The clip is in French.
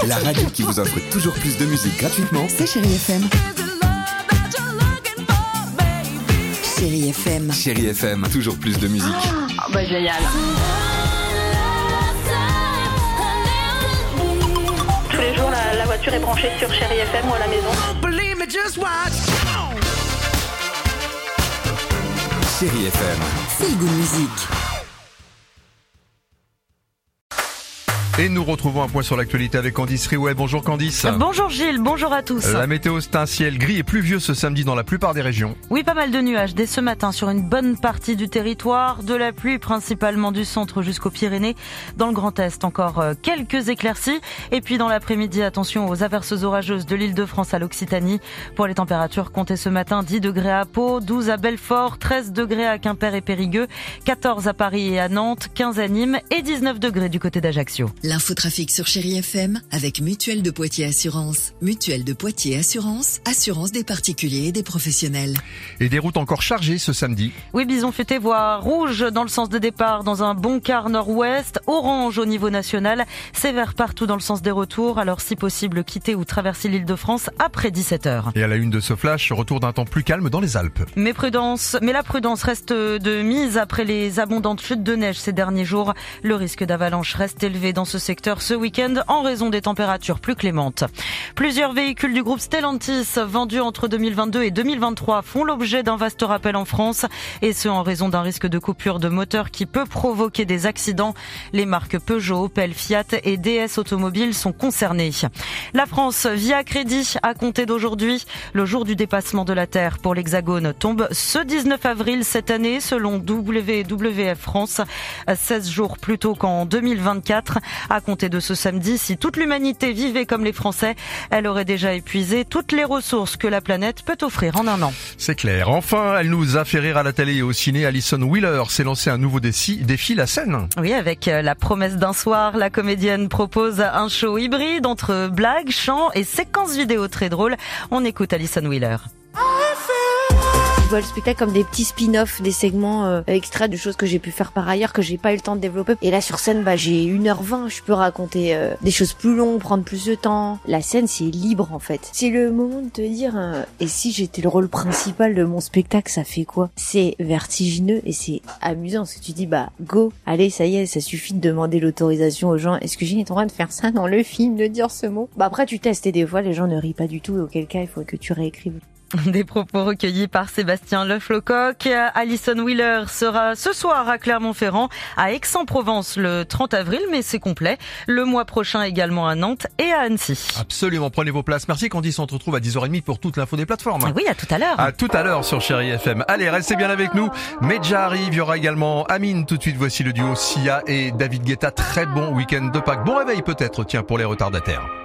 La radio qui vous offre toujours plus de musique gratuitement. C'est Chérie FM. Chérie FM. Chérie FM, toujours plus de musique. Oh, bah génial. Tous les jours, la voiture est branchée sur Chérie FM ou à la maison. Chérie FM. Feel Good Music. Et nous retrouvons un point sur l'actualité avec Candice Riouet. Bonjour Candice. Bonjour Gilles, bonjour à tous. La météo, c'est un ciel gris et pluvieux ce samedi dans la plupart des régions. Oui, pas mal de nuages dès ce matin sur une bonne partie du territoire. De la pluie principalement du centre jusqu'aux Pyrénées. Dans le Grand Est, encore quelques éclaircies. Et puis dans l'après-midi, attention aux averses orageuses de l'Île-de-France à l'Occitanie. Pour les températures, comptez ce matin 10 degrés à Pau, 12 à Belfort, 13 degrés à Quimper et Périgueux, 14 à Paris et à Nantes, 15 à Nîmes et 19 degrés du côté d'Ajaccio. L'infotrafic sur Chérie FM avec Mutuelle de Poitiers Assurance. Mutuelle de Poitiers Assurance, assurance des particuliers et des professionnels. Et des routes encore chargées ce samedi. Oui, Bison Futé voie rouge dans le sens des départs dans un bon quart nord-ouest, orange au niveau national, sévère partout dans le sens des retours. Alors si possible, quittez ou traversez l'Île-de-France après 17h. Et à la une de ce flash, retour d'un temps plus calme dans les Alpes. Mais la prudence reste de mise après les abondantes chutes de neige ces derniers jours. Le risque d'avalanche reste élevé dans ce secteur ce week-end en raison des températures plus clémentes. Plusieurs véhicules du groupe Stellantis vendus entre 2022 et 2023 font l'objet d'un vaste rappel en France et ce en raison d'un risque de coupure de moteur qui peut provoquer des accidents. Les marques Peugeot, Opel, Fiat et DS Automobiles sont concernées. La France vit à crédit à compter d'aujourd'hui. Le jour du dépassement de la Terre pour l'Hexagone tombe ce 19 avril cette année selon WWF France, 16 jours plus tôt qu'en 2024. À compter de ce samedi, si toute l'humanité vivait comme les Français, elle aurait déjà épuisé toutes les ressources que la planète peut offrir en un an. C'est clair. Enfin, elle nous a fait rire à la télé et au ciné. Alison Wheeler s'est lancé un nouveau défi, la scène. Oui, avec la promesse d'un soir, la comédienne propose un show hybride entre blagues, chants et séquences vidéo très drôles. On écoute Alison Wheeler. Je vois le spectacle comme des petits spin-offs, des segments extraits de choses que j'ai pu faire par ailleurs, que j'ai pas eu le temps de développer. Et là sur scène, j'ai 1h20, je peux raconter des choses plus longues, prendre plus de temps. La scène, c'est libre en fait. C'est le moment de te dire, et si j'étais le rôle principal de mon spectacle, ça fait quoi? C'est vertigineux et c'est amusant, parce que tu dis, go, allez, ça y est, ça suffit de demander l'autorisation aux gens. Est-ce que j'ai le droit de faire ça dans le film, de dire ce mot? Après tu testes et des fois les gens ne rient pas du tout, et auquel cas il faut que tu réécrives. Des propos recueillis par Sébastien Leflocoq. Alison Wheeler sera ce soir à Clermont-Ferrand, à Aix-en-Provence le 30 avril, mais c'est complet. Le mois prochain également à Nantes et à Annecy. Absolument, prenez vos places. Merci Candice, on te retrouve à 10h30 pour toute l'info des plateformes. Oui, à tout à l'heure. À tout à l'heure sur Chérie FM. Allez, restez bien avec nous. Medja arrive, il y aura également Amine. Tout de suite, voici le duo Sia et David Guetta. Très bon week-end de Pâques. Bon réveil peut-être, tiens, pour les retardataires.